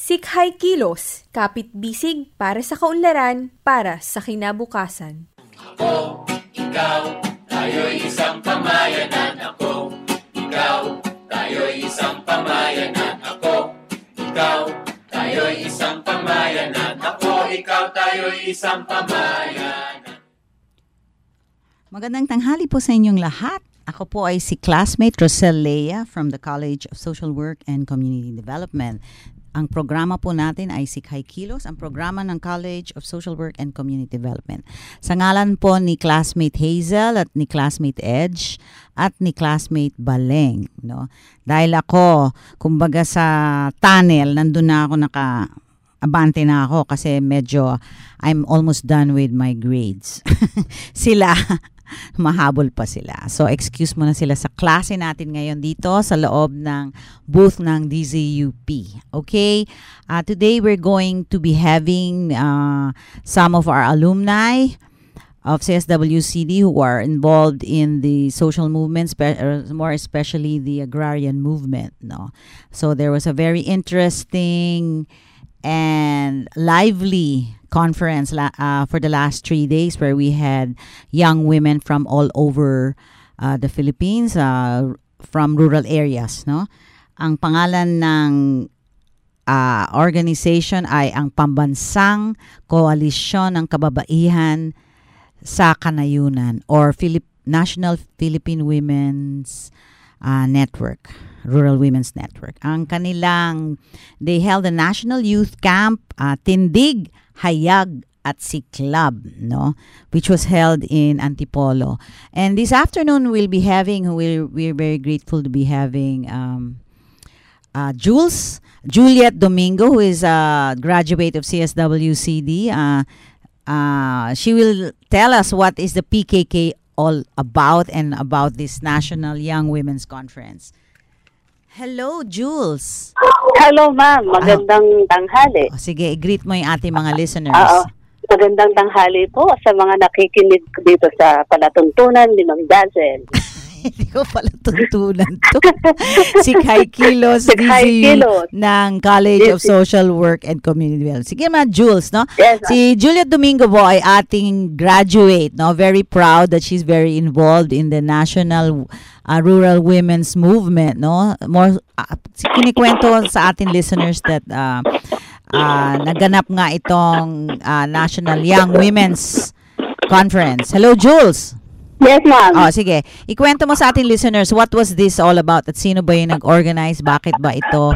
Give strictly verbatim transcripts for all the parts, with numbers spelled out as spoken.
Sikhay Kilos, kapit bisig para sa kaunlaran, para sa kinabukasan. Ako, ikaw, tayo'y isang pamayanan. Ako, ikaw, tayo'y isang pamayanan. Ako, ikaw, tayo'y isang pamayanan. Ako, ikaw, tayo'y isang pamayanan. Magandang tanghali po sa inyong lahat. Ako po ay si classmate Rosel Lea from the College of Social Work and Community Development. Ang programa po natin ay Sikhay Kilos, ang programa ng College of Social Work and Community Development. Sa ngalan po ni classmate Hazel at ni classmate Edge at ni classmate Baleng. No? Dahil ako, kumbaga sa tunnel, nandun na ako naka... abante na ako kasi medyo I'm almost done with my grades. Sila, mahabol pa sila. So excuse mo na sila sa klase natin ngayon dito sa loob ng booth ng D Z U P. Okay? Uh, today we're going to be having uh, some of our alumni of C S W C D who are involved in the social movement, spe- more especially the agrarian movement. No? So there was a very interesting and lively conference la- uh, for the last three days where we had young women from all over uh, the Philippines, uh, from rural areas. No? Ang pangalan ng uh, organization ay ang Pambansang Koalisyon ng Kababaihan sa Kanayunan or Philip- National Philippine Women's uh, Network. Rural Women's Network. Ang kanilang, they held a National Youth Camp, uh, Tindig, Hayag, at Siklab, no? Which was held in Antipolo. And this afternoon we'll be having, we're, we're very grateful to be having um, uh, Jules, Juliet Domingo, who is a graduate of C S W C D. Uh, uh, she will tell us what is the P K K all about and about this National Young Women's Conference. Hello, Jules. Hello, ma'am. Magandang uh, tanghali. Oh, sige, i-greet mo yung ating mga listeners. Oo. Magandang tanghali po sa mga nakikinig dito sa palatuntunan ni Ma'am Dazzle. Hindi ko pala tuntunan to. Sikhay Kilos, Sikhay Kilos ng College of Social Work and Community Development. Sige ma, Jules, no? Yes, si Juliet Domingo po ay ating graduate, no? Very proud that she's very involved in the National uh, Rural Women's Movement, no? More uh, kinikwento sa ating listeners that uh, uh, naganap nga itong uh, National Young Women's Conference. Hello, Jules. Yes, ma'am. Oh, sige. Ikwento mo sa ating listeners, what was this all about? At sino ba yung nag-organize? Bakit ba ito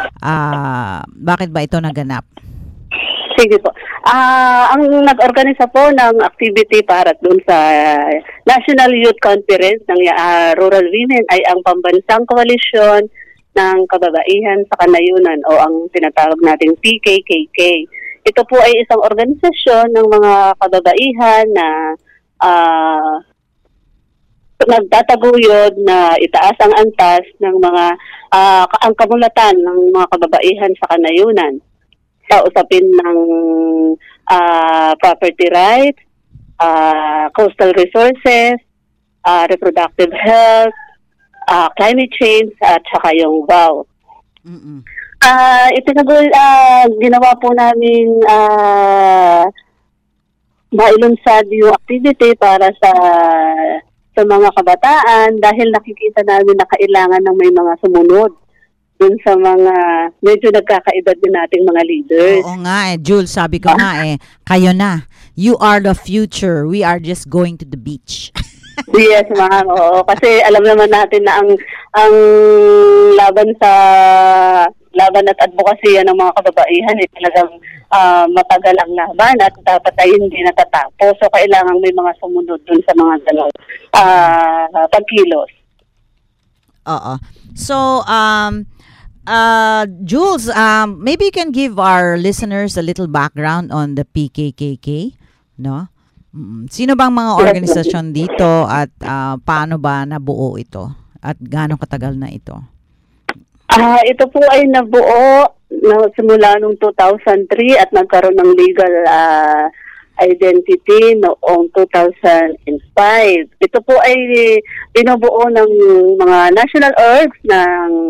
uh, bakit ba ito naganap? Sige po. Uh, ang nag-organisa po ng activity para dun sa National Youth Conference ng uh, Rural Women ay ang Pambansang Koalisyon ng Kababaihan sa Kanayunan o ang tinatawag nating P K K K. Ito po ay isang organisasyon ng mga kababaihan na uh, nagtataguyod na itaas ang antas ng mga uh, ang kamulatan ng mga kababaihan sa Kanayunan sa usapin ng uh, property rights, uh, coastal resources, uh, reproductive health, uh, climate change at saka yung V A W. Mm-hmm. Uh, itinagul uh, ginawa po namin uh, mailunsad yung activity para sa sa mga kabataan dahil nakikita namin na kailangan ng may mga sumunod dun sa mga medyo nagkakaedad din nating mga leaders. Oo nga eh, Jules, sabi ko nga eh, kayo na. You are the future. We are just going to the beach. Yes, ma'am. Oo, kasi alam naman natin na ang ang laban sa laban at advokasya ng mga kababaihan ay talagang uh, matagal ang laban at dapat ay hindi natatapos. So, kailangan may mga sumunod dun sa mga gano'n uh, pagkilos. Oo. So, um, uh, Jules, um, maybe you can give our listeners a little background on the P K K K, no? Sino bang mga organisasyon dito at uh, paano ba nabuo ito? At gaano katagal na ito? Ah, uh, ito po ay nabuo na simula noong two thousand three at nagkaroon ng legal uh, identity noong two thousand five. Ito po ay binubuo ng mga national orgs ng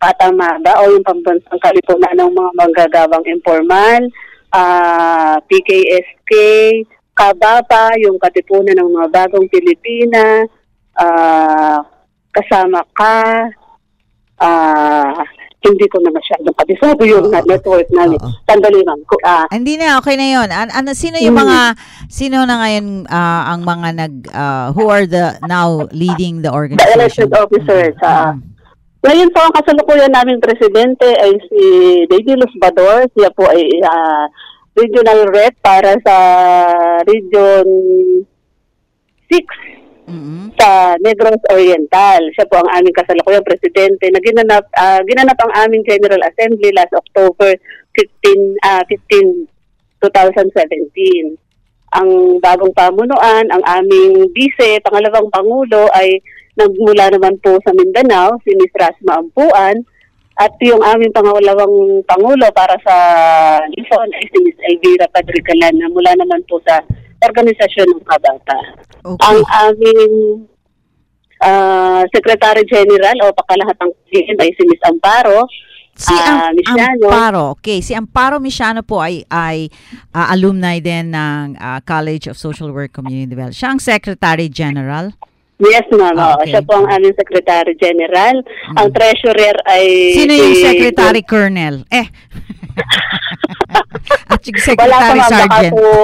Patamaba o yung pambansang kalipunan ng mga manggagawang informal, uh, P K S K, Kabapa, yung Katipunan ng mga Bagong Pilipina, uh, Kasama Ka, uh, hindi ko na masyadong kabisado yung Oo. network namin. Oo. Sandali ma'am. Ku- ah, Hindi na, okay na yun. An- ano, sino yung Mm. mga, sino na ngayon ah, ang mga nag, ah, who are the, now leading the the organization? elected officers. ah. Mm. Ngayon po, ang kasalukuyan naming presidente ay si Baby Luz Bador. Siya po ay ah, regional rep para sa Region six Mm-mm. sa Negros Oriental. Siya po ang aming kasalukuyang presidente na ginanap, ah, ginanap ang aming General Assembly last October fifteenth, ah, fifteenth, twenty seventeen. Ang bagong pamunuan, ang aming vice, pangalawang pangulo ay nagmula naman po sa Mindanao, si Miz Rasma Ampuan, at yung aming pangalawang pangulo para sa Luzon ay si Miz Elvira Padricalan na mula naman po sa organisasyon ng Kabata. Okay. Ang aming ah, Secretary General o pakalahatang P M ay si Miz Amparo. Si Ah, Am- Misiano. Amparo, okay. Si Amparo Misiano po ay, ay ah, alumni din ng ah, College of Social Work Community Development. Siya ang Secretary General. Yes, ma'am. Ah, Oo, okay. siya po ang aming Secretary General. Ang Treasurer ay... Sino yung si- Secretary Colonel? Eh. At yung Wala pa, Secretary ma'am. Baka Sergeant. po.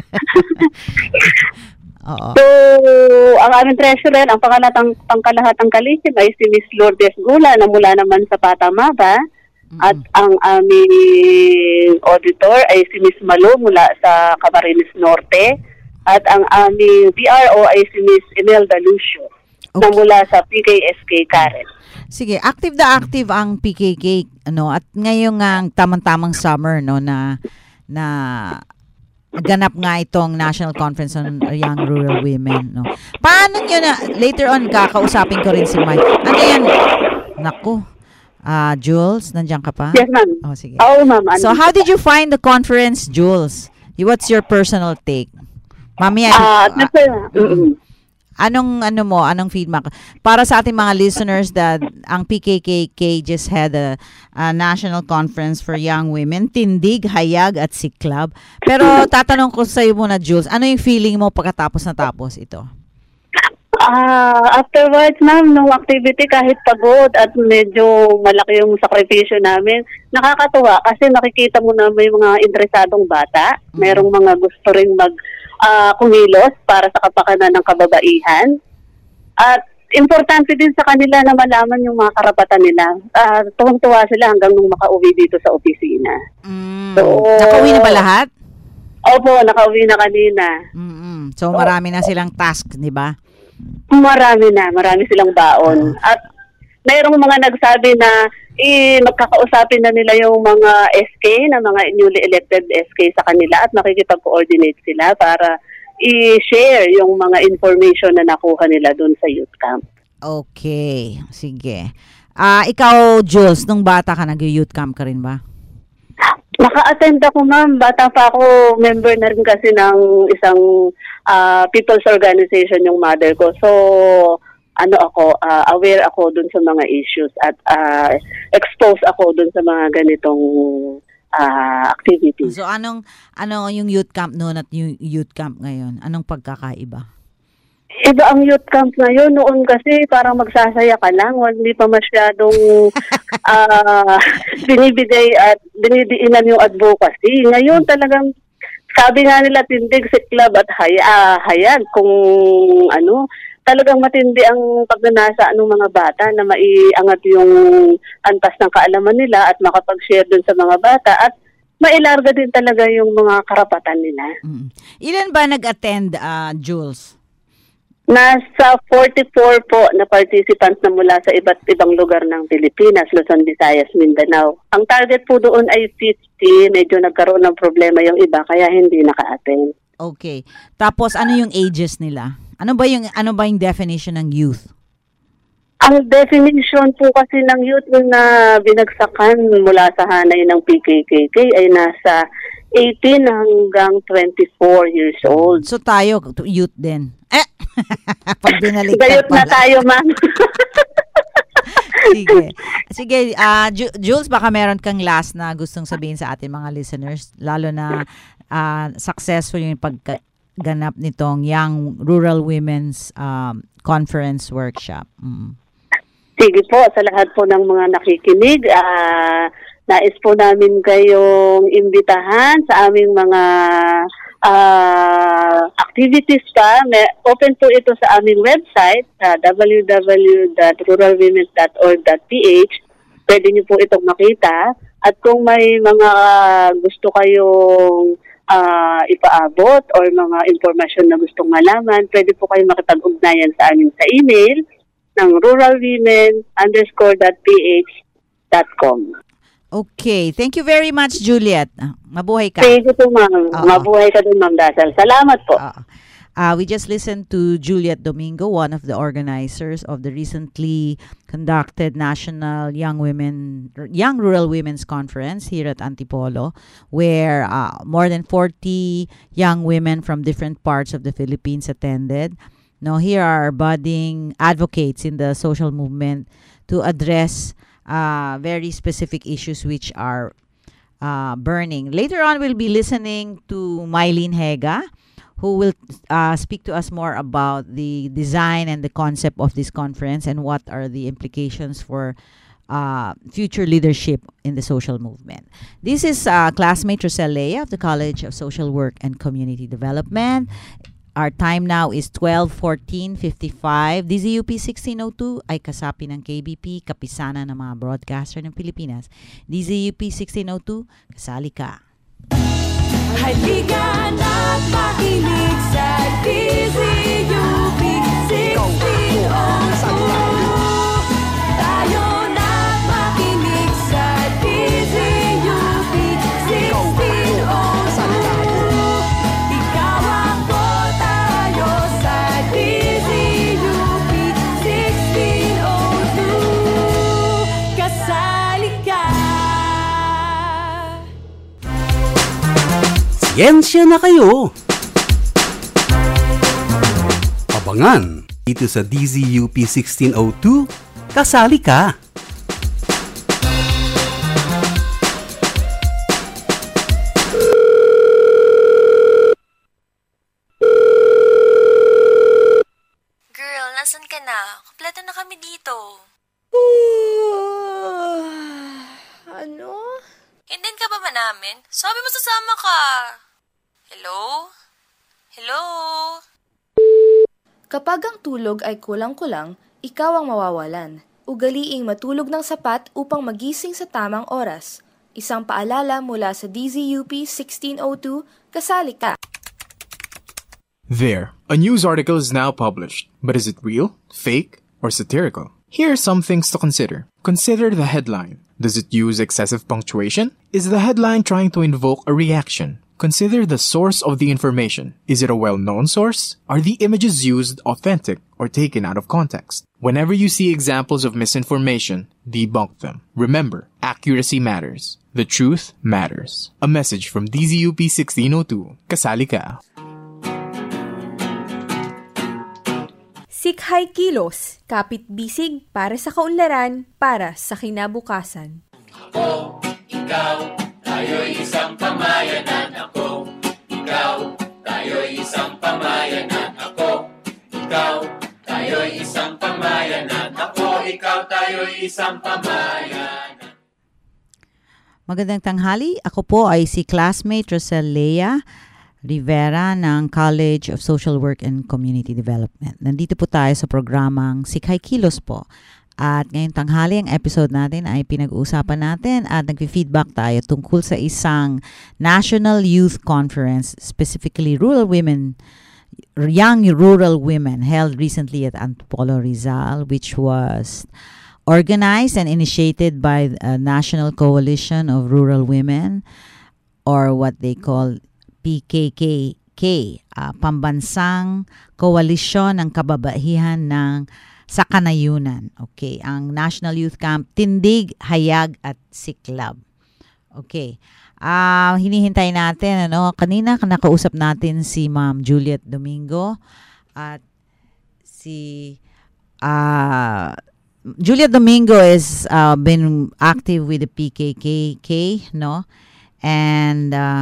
Oo. So, ang aming treasurer, ang pangalatang, pangkalahatang kalisim ay si Miz Lourdes Gula na mula naman sa Patamaba. At ang aming auditor ay si Miz Malo mula sa Camarines Norte. At ang aming B R O ay si Miz Imelda Lucio na Okay. mula sa P K S K Karen. Sige, active na active ang P K K, ano, at ngayon nga ang tamang-tamang summer, no, na na ganap nga itong National Conference on Young Rural Women, no. Paano nyo na, later on, kakausapin ko rin si Mike. Ano yan? Naku. Ah, Jules, nandiyan ka pa? Yes, ma'am. Oh, sige. Oo, ma'am. So, how did you find the conference, Jules? What's your personal take? Mamaya, Ah, ah, kasi, mm-mm. anong ano mo, anong feedback? Para sa ating mga listeners that ang P K K K just had a, a national conference for young women, tindig, hayag at siklab. Pero tatanong ko sa iyo muna, Jules, ano yung feeling mo pagkatapos na tapos ito? Ah, afterwards, ma'am, nung activity, kahit pagod at medyo malaki yung sakripisyo namin, nakakatuwa kasi nakikita mo na may mga interesadong bata, merong mga gusto rin mag ah, kumilos para sa kapakanan ng kababaihan. At importante din sa kanila na malaman yung mga karapatan nila. Ah, tuwang-tuwa sila hanggang nung makauwi dito sa opisina. Mm. So, Nakauwi na ba lahat? Opo, nakauwi na kanina. Mm-mm. So marami na silang task, di ba? Marami na, marami silang baon. At mayroong mga nagsabi na eh, magkakausapin na nila yung mga S K, na mga newly elected S K sa kanila at makikipag-coordinate sila para i-share yung mga information na nakuha nila dun sa youth camp. Okay, sige. Ah, ikaw, Jules, nung bata ka, nag-youth camp ka rin ba? Naka-attend ako, ma'am. Bata pa ako, member na rin kasi ng isang ah, people's organization yung mother ko. So, ano ako, ah, aware ako dun sa mga issues at ah, exposed ako dun sa mga ganitong ah, activities. So anong ano yung youth camp noon at yung youth camp ngayon? Anong pagkakaiba? Iba ang youth camp ngayon. Noon kasi parang magsasaya ka lang. Hindi pa masyadong ah, binibigay at binidiinan yung advocacy. Ngayon talagang sabi nga nila tindig, siklab at haya, ah, hayag. Kung ano, talagang matindi ang pagnanasa ng mga bata na maiangat yung antas ng kaalaman nila at makapag-share dun sa mga bata at mailarga din talaga yung mga karapatan nila. Mm. Ilan ba nag-attend, ah, Jules? Nasa forty-four po na participants na mula sa iba't ibang lugar ng Pilipinas, Luzon, Visayas, Mindanao. Ang target po doon ay fifty. Medyo nagkaroon ng problema yung iba kaya hindi naka-attend. Okay. Tapos ano yung ages nila? Ano ba yung ano ba yung definition ng youth? Ang definition po kasi ng youth na binagsakan mula sa hanay ng P K K K ay nasa eighteen hanggang twenty-four years old. So tayo, youth din. Eh! Pag binaliktad Gayot na pala. tayo, ma'am. Sige. Sige, ah, Ju- Jules, baka meron kang last na gustong sabihin sa ating mga listeners, lalo na ah, successful yung pagganap nitong Young Rural Women's um, Conference Workshop. Mm. Sige po, sa lahat po ng mga nakikinig, ah, nais po namin kayong imbitahan sa aming mga uh, activities pa. May, open po ito sa aming website, uh, w w w dot rural women dot org dot p h. Pwede niyo po itong makita. At kung may mga gusto kayong uh, ipaabot or mga impormasyon na gustong malaman, pwede po kayong makipag-ugnayan sa amin sa email ng ruralwomen underscore dot p h dot com. Okay. Thank you very much, Juliet. Ah, Mabuhay ka. Thank you po, ma'am. Oo. Mabuhay ka din, Ma'am Dazzle. Salamat po. Uh, uh, we just listened to Juliet Domingo, one of the organizers of the recently conducted National Young Women, Young Rural Women's Conference here at Antipolo, where uh, more than forty young women from different parts of the Philippines attended. Now, here are budding advocates in the social movement to address uh, very specific issues which are uh, burning. Later on, we'll be listening to Mylene Hega, who will uh, speak to us more about the design and the concept of this conference and what are the implications for uh, future leadership in the social movement. This is uh, classmate Rosel Lea of the College of Social Work and Community Development. Our time now is twelve fourteen fifty-five. D Z U P sixteen oh two ay kasapi ng K B P, kapisanan ng mga broadcaster ng Pilipinas. D Z U P sixteen oh two, kasali ka. Halika na't makinig sa D Z U P sixteen oh two. Tayo na't makinig sa D Z U P sixteen oh two. Ikaw ako, tayo sa D Z U P sixteen oh two. Kasali ka. Siyensya na kayo! Abangan dito sa D Z U P sixteen oh two, kasali ka! Girl, nasan ka na? Kompleto na kami dito. Ano? Hindihan ka ba ba namin? Sabi mo sasama ka. Hello? Hello? Kapag ang tulog ay kulang-kulang, ikaw ang mawawalan. Ugaliing matulog ng sapat upang magising sa tamang oras. Isang paalala mula sa D Z U P sixteen oh two, kasali ka. There, a news article is now published. But is it real, fake, or satirical? Here are some things to consider. Consider the headline. Does it use excessive punctuation? Is the headline trying to invoke a reaction? Consider the source of the information. Is it a well-known source? Are the images used authentic or taken out of context? Whenever you see examples of misinformation, debunk them. Remember, accuracy matters. The truth matters. A message from D Z U P sixteen oh two. Kasali ka. Sikhay Kilos, kapit bisig para sa kaunlaran, para sa kinabukasan. Ako, ikaw, tayo'y isang pamayanan. Ako, ikaw, tayo'y isang pamayanan. Ako, ikaw, tayo'y isang pamayanan. Ako, ikaw, tayo'y isang pamayanan. Magandang tanghali. Ako po ay si classmate Rosel Lea Rivera ng College of Social Work and Community Development. Nandito po tayo sa programang Sikhay Kilos po. At ngayong tanghali, ang episode natin ay pinag-uusapan natin at nag-feedback tayo tungkol sa isang National Youth Conference, specifically Rural Women, Young Rural Women, held recently at Antipolo, Rizal, which was organized and initiated by the National Coalition of Rural Women, or what they call P K K K, uh, Pambansang Koalisyon ng Kababaihan ng sa Kanayunan. Okay, ang National Youth Camp, Tindig, Hayag at Siklab. Okay. Ah, uh, hinihintay natin ano, kanina nakausap natin si Ma'am Juliet Domingo at si ah uh, Julia Domingo has uh, been active with the P K K, no? And uh,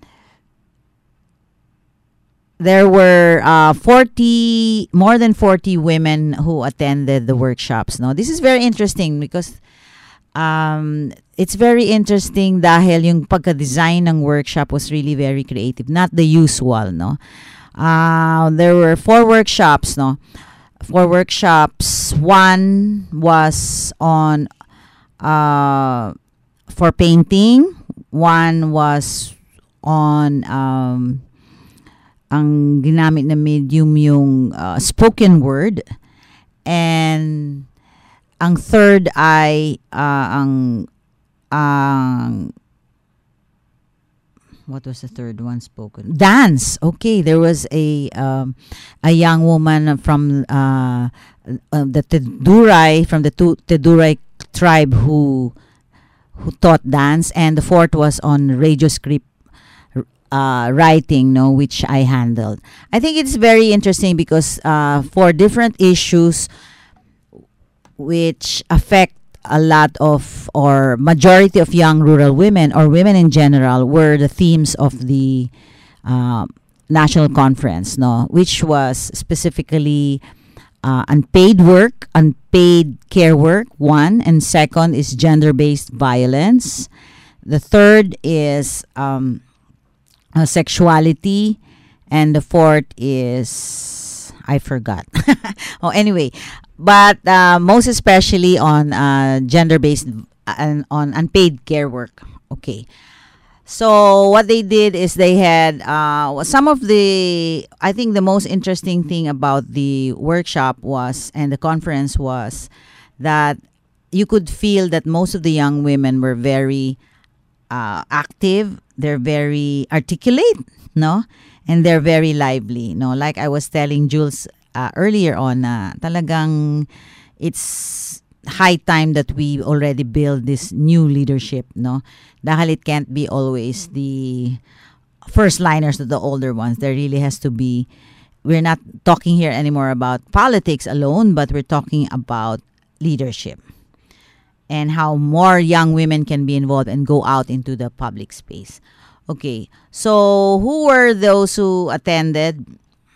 there were uh, forty, more than forty women who attended the workshops, no? This is very interesting because um, it's very interesting dahil yung pagka-design ng workshop was really very creative, not the usual, no? Uh, there were four workshops, no? Four workshops. One was on uh, for painting. One was on um, ang ginamit na medium yung uh, spoken word. And ang third ay uh, ang ang what was the third one spoken? Dance. Okay, there was a um, a young woman from uh, uh, the Teduray, from the Teduray tribe who who taught dance, and the fourth was on radio script uh, writing, no, which I handled. I think it's very interesting because uh, for different issues which affect a lot of or majority of young rural women or women in general were the themes of the uh, national conference, no, which was specifically uh, unpaid work, unpaid care work, one, and second is gender-based violence. The third is um, uh, sexuality, and the fourth is I forgot. Oh, anyway. But uh, most especially on uh, gender-based and uh, on unpaid care work. Okay. So what they did is they had uh, some of the, I think the most interesting thing about the workshop was, and the conference was, that you could feel that most of the young women were very uh, active. They're very articulate, no? And they're very lively, no? Like I was telling Jules Uh, earlier on, uh, talagang it's high time that we already build this new leadership, no? Dahil it can't be always the first liners to the older ones. There really has to be, we're not talking here anymore about politics alone, but we're talking about leadership and how more young women can be involved and go out into the public space. Okay, so who were those who attended?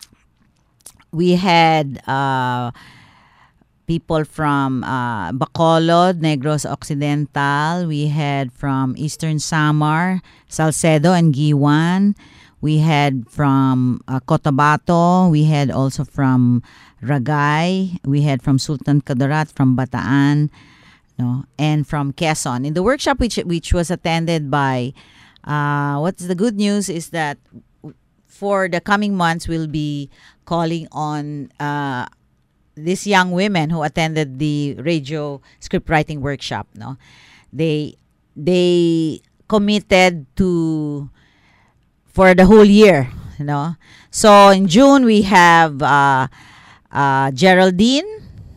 We had uh, people from uh, Bacolod, Negros Occidental. We had from Eastern Samar, Salcedo and Giwan. We had from uh, Cotabato. We had also from Ragay. We had from Sultan Kudarat, from Bataan, no, and from Quezon. In the workshop, which which was attended by, uh, what's the good news is that for the coming months, we'll be calling on uh, these young women who attended the radio script writing workshop. No, they they committed to for the whole year. You know, so in June we have uh, uh, Geraldine,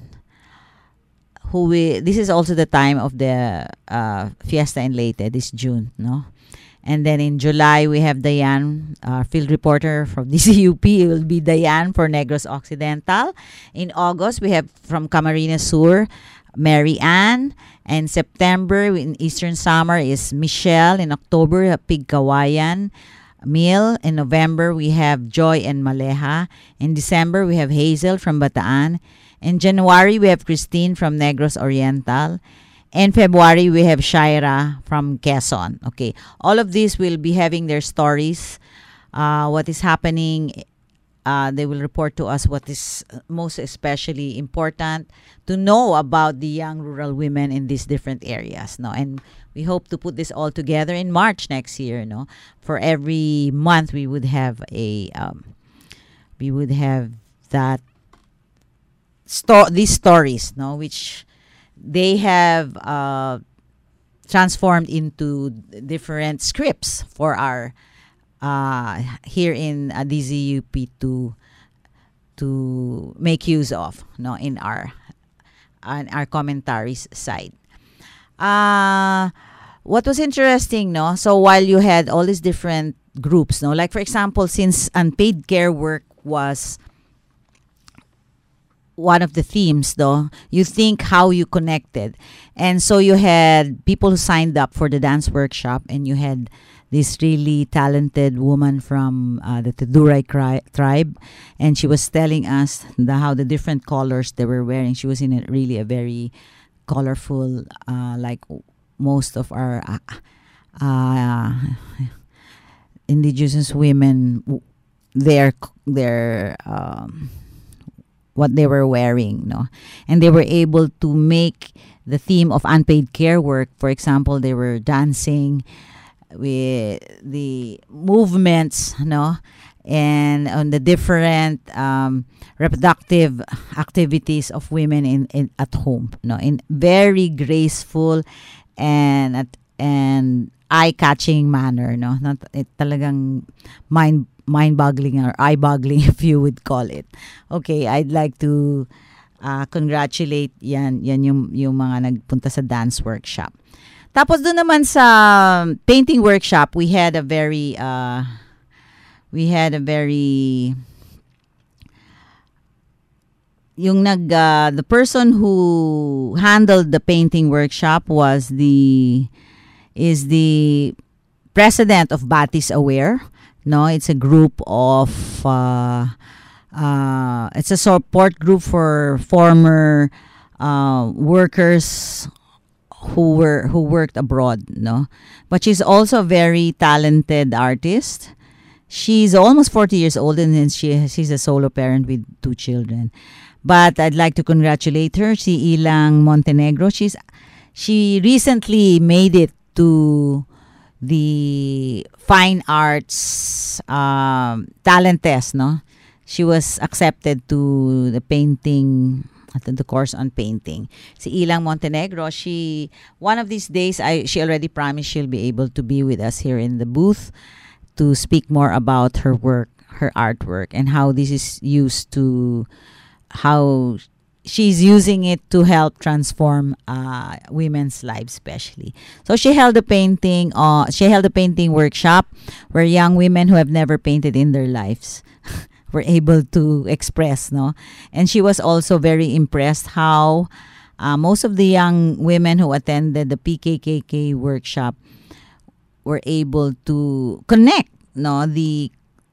who we this is also the time of the uh, Fiesta in Leyte this June. No. And then in July, we have Diane, our field reporter from D C U P. It will be Diane for Negros Occidental. In August, we have from Camarines Sur, Mary Ann. And September, in Eastern Samar, is Michelle. In October, Pig Kawayan, Mil. In November, we have Joy and Maleha. In December, we have Hazel from Bataan. In January, we have Christine from Negros Oriental. In February, we have Shaira from Quezon. Okay, all of these will be having their stories, uh, what is happening. Uh, they will report to us what is most especially important to know about the young rural women in these different areas. No, and we hope to put this all together in March next year. No, for every month we would have a, um, we would have that sto- these stories. No, which they have uh, transformed into different scripts for our uh, here in uh, D Z U P to to make use of, no, in our on our commentaries side. Uh, what was interesting, no? So while you had all these different groups, no, like for example, since unpaid care work was one of the themes, though. You think how you connected. And so you had people who signed up for the dance workshop, and you had this really talented woman from uh, the Tuduray cri- tribe, and she was telling us the, how the different colors they were wearing. She was in a, really a very colorful, uh, like most of our uh, uh, indigenous women, their their um, what they were wearing, no, and they were able to make the theme of unpaid care work. For example, they were dancing with the movements, no, and on the different um, reproductive activities of women in, in at home, no, in very graceful and at and eye-catching manner, no, not it talagang mind mind-boggling or eye-boggling, if you would call it. Okay, I'd like to uh, congratulate yan yan yung yung mga nagpunta sa dance workshop. Tapos doon naman sa painting workshop, we had a very uh, we had a very yung nag uh, the person who handled the painting workshop was the is the president of Batis Aware. No, it's a group of uh, uh, it's a support group for former uh, workers who were who worked abroad, no, but she's also a very talented artist. She's almost forty years old, and then she she's a solo parent with two children. But I'd like to congratulate her, si Ilang Montenegro. She's she recently made it to the fine arts um, talent test, no. She was accepted to the painting at the course on painting. Si Ilang Montenegro, she one of these days I she already promised she'll be able to be with us here in the booth to speak more about her work, her artwork, and how this is used to how she's using it to help transform uh, women's lives, especially. So she held a painting. Uh, she held a painting workshop where young women who have never painted in their lives were able to express, no. And she was also very impressed how uh, most of the young women who attended the P K K K workshop were able to connect, no, the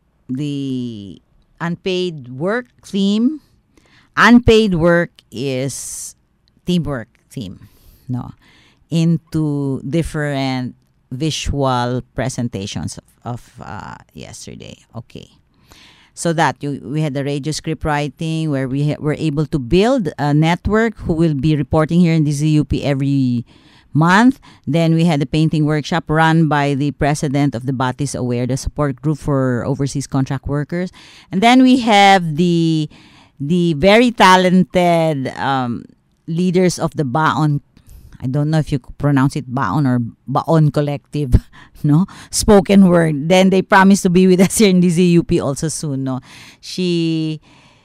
the unpaid work theme. Unpaid work is teamwork theme, no, into different visual presentations of, of uh, yesterday. Okay. So that you, we had the radio script writing where we ha- were able to build a network who will be reporting here in the Z U P every month. Then we had the painting workshop run by the president of the Batis Aware, the support group for overseas contract workers. And then we have the the very talented um, leaders of the Baon, I don't know if you pronounce it Baon or Baon Collective, no, spoken word. Then they promised to be with us here in the Z U P also soon, no. She,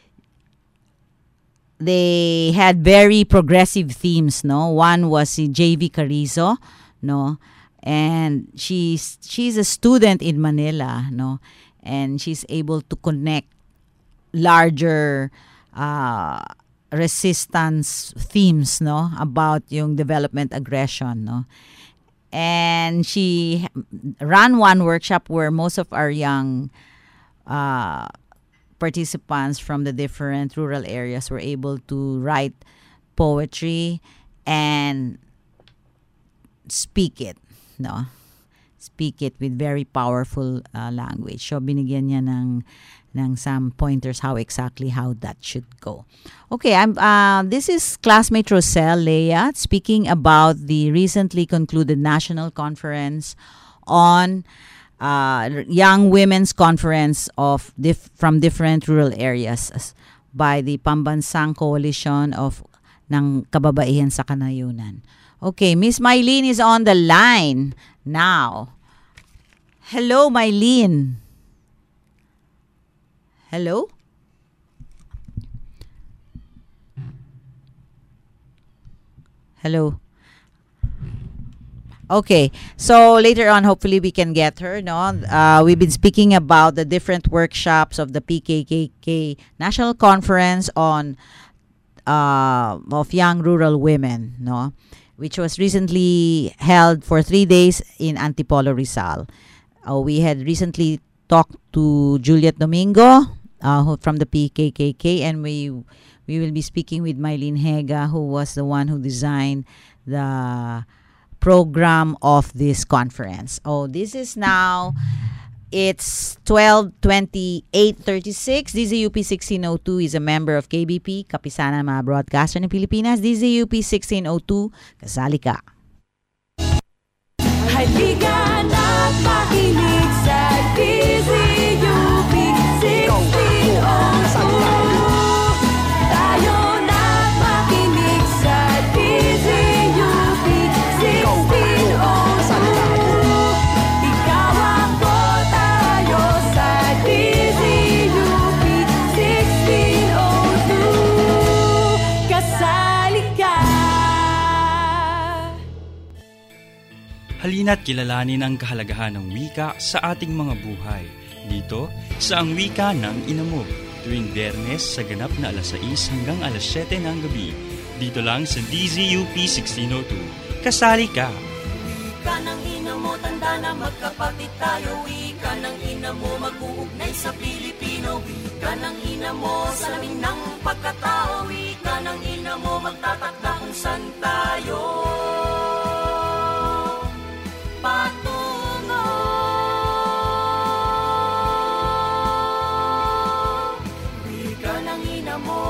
they had very progressive themes, no. One was si J V Carrizo, no, and she's she's a student in Manila, no, and she's able to connect larger uh, resistance themes, no, about yung development aggression, no. And she ran one workshop where most of our young uh, participants from the different rural areas were able to write poetry and speak it, no. Speak it with very powerful uh, language. So binigyan niya ng ng some pointers how exactly how that should go. Okay, I'm uh, this is classmate Rosel Leia speaking about the recently concluded national conference on uh, young women's conference of dif- from different rural areas by the Pambansang Coalition of ng Kababaihan sa Kanayunan. Okay, Miss Mylene is on the line now. Hello, Mylene. Hello? Hello? Okay, so later on, hopefully we can get her, no? Uh, we've been speaking about the different workshops of the P K K K National Conference on uh, of young rural women, no, which was recently held for three days in Antipolo, Rizal. Uh, we had recently talked to Juliet Domingo uh, who, from the P K K K, and we we will be speaking with Mylene Hega, who was the one who designed the program of this conference. Oh, this is now, it's twelve twenty-eight thirty-six. D Z U P sixteen oh two is a member of K B P, Kapisanan ng mga Broadcaster ng Pilipinas. D Z U P sixteen oh two, kasali ka. Halika na't makinig sa D Z U P sixteen oh two. Tayo na't makinig sa D Z U P sixteen oh two. Ikaw ako, tayo sa D Z U P sixteen oh two. Kasali ka. Halina't kilalanin ang kahalagahan ng wika sa ating mga buhay. Dito sa Ang Wika ng Ina Mo, tuwing Biyernes sa ganap na alas sais hanggang alas siyete ng gabi. Dito lang sa D Z U P sixteen oh two. Kasali ka! Wika ng ina mo, tanda na magkapatid tayo. Wika ng ina mo, mag-uugnay sa Pilipino. Wika ng ina mo, salamin ng pagkatao. Wika ng ina mo, magtatakda kung saan tayo patungo. Wika ng ina mo.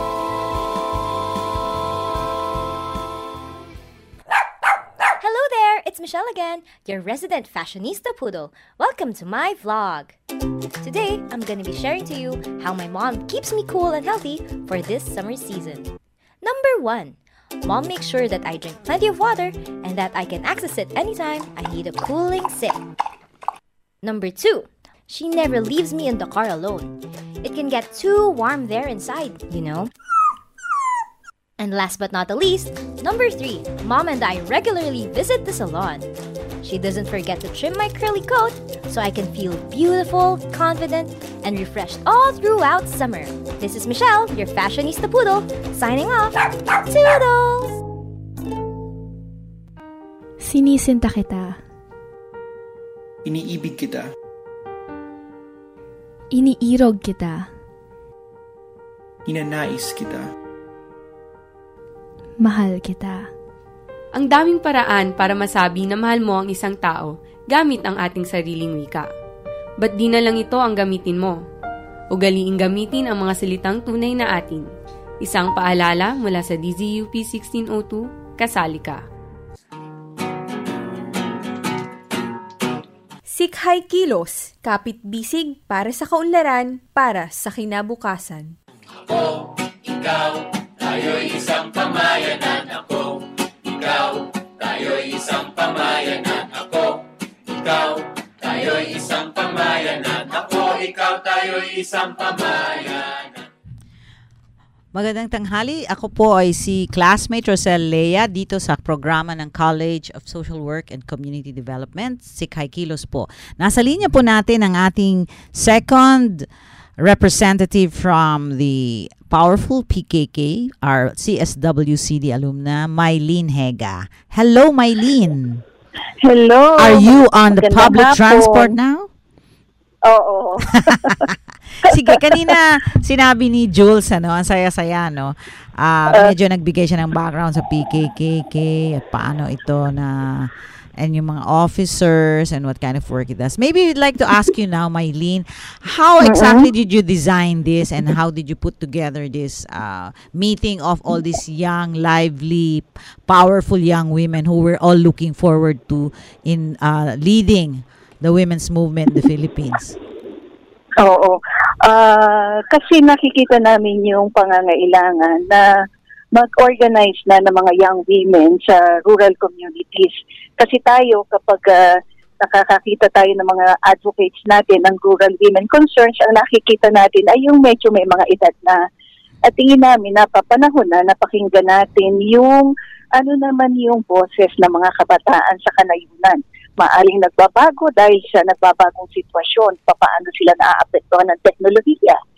Hello there, it's Michelle again, your resident fashionista poodle. Welcome to my vlog. Today, I'm gonna be sharing to you how my mom keeps me cool and healthy for this summer season. Number one, Mom makes sure that I drink plenty of water and that I can access it anytime I need a cooling sip. Number two, she never leaves me in the car alone. It can get too warm there inside, you know. And last but not the least, number three, Mom and I regularly visit the salon. She doesn't forget to trim my curly coat so I can feel beautiful, confident, and refreshed all throughout summer. This is Michelle, your fashionista poodle, signing off. Toodles! Sinisinta kita. Iniibig kita. Iniirog kita. Ninanais kita. Mahal kita. Ang daming paraan para masabi na mahal mo ang isang tao gamit ang ating sariling wika. Ba't di na lang ito ang gamitin mo? Ugaliing gamitin ang mga salitang tunay na atin. Isang paalala mula sa D Z U P sixteen oh two, kasali ka. Sikhay Kilos, kapit bisig para sa kaunlaran, para sa kinabukasan. Ako, ikaw, tayo'y isang pamayanan. Ako, ikaw, tayo'y isang pamayanan. Ako, ikaw, tayo'y isang pamayanan. Ako, ikaw, tayo'y isang pamayanan. Magandang tanghali. Ako po ay si classmate Rosel Lea dito sa programa ng College of Social Work and Community Development, Sikhay Kilos po. Nasa linya po natin ang ating second representative from the powerful P K K, our C S W C D alumna, Mylene Hega. Hello, Mylene. Hello. Are you on the Magandang public hapon. transport now? Oo. Sige, kanina sinabi ni Jules, ano, ang saya-saya, no? Uh, medyo nagbigay siya ng background sa P K K K at paano ito na, and yung mga officers and what kind of work it does. Maybe we'd like to ask you now, Mylene, how exactly did you design this and how did you put together this uh, meeting of all these young, lively, powerful young women who we're all looking forward to in uh, leading the women's movement in the Philippines? Oo. Uh, kasi nakikita namin yung pangangailangan na mag-organize na ng mga young women sa rural communities. Kasi tayo, kapag uh, nakakakita tayo ng mga advocates natin ng rural women concerns, ang nakikita natin ay yung medyo may mga edad na. At tingin namin, napapanahon na, napakinggan natin yung ano naman yung boses ng mga kabataan sa kanayunan. Maaring nagbabago dahil sa nagbabagong sitwasyon, paano sila naaapektuhan ng teknolohiya,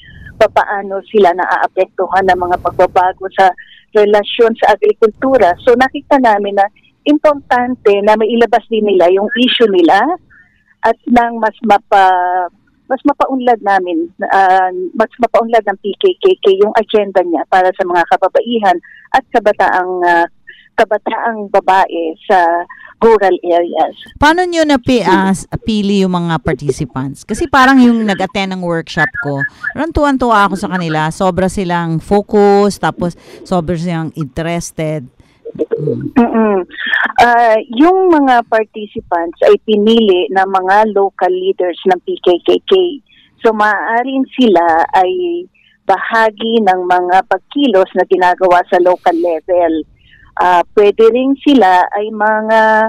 papaano sila naaapektuhan ng mga pagbabago sa relasyon sa agrikultura. So nakita namin na importante na mailabas din nila yung issue nila at nang mas mapa mas mapaunlad namin, uh, mas mapaunlad ng P K K K yung agenda niya para sa mga kababaihan at kabataang uh, kabataang babae sa rural areas. Paano nyo napi, uh, pili yung mga participants? Kasi parang yung nag-attend ng workshop ko, parang tuwan-tuwa ako sa kanila. Sobra silang focus, tapos sobra silang interested. Mm. Uh, yung mga participants ay pinili ng mga local leaders ng P K K K. So maaaring sila ay bahagi ng mga pagkilos na ginagawa sa local level. Uh, pwede rin sila ay mga